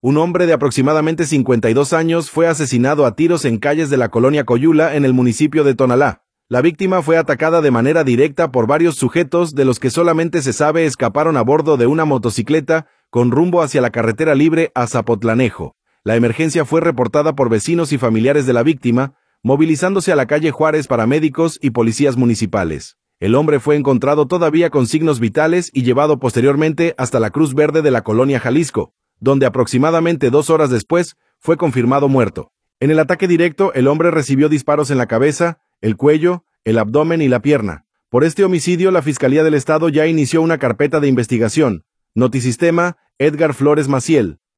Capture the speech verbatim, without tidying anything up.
Un hombre de aproximadamente cincuenta y dos años fue asesinado a tiros en calles de la colonia Coyula en el municipio de Tonalá. La víctima fue atacada de manera directa por varios sujetos de los que solamente se sabe escaparon a bordo de una motocicleta con rumbo hacia la carretera libre a Zapotlanejo. La emergencia fue reportada por vecinos y familiares de la víctima, movilizándose a la calle Juárez paramédicos y policías municipales. El hombre fue encontrado todavía con signos vitales y llevado posteriormente hasta la Cruz Verde de la colonia Jalisco, donde aproximadamente dos horas después fue confirmado muerto. En el ataque directo, el hombre recibió disparos en la cabeza, el cuello, el abdomen y la pierna. Por este homicidio, la Fiscalía del Estado ya inició una carpeta de investigación. Notisistema, Edgar Flores Maciel.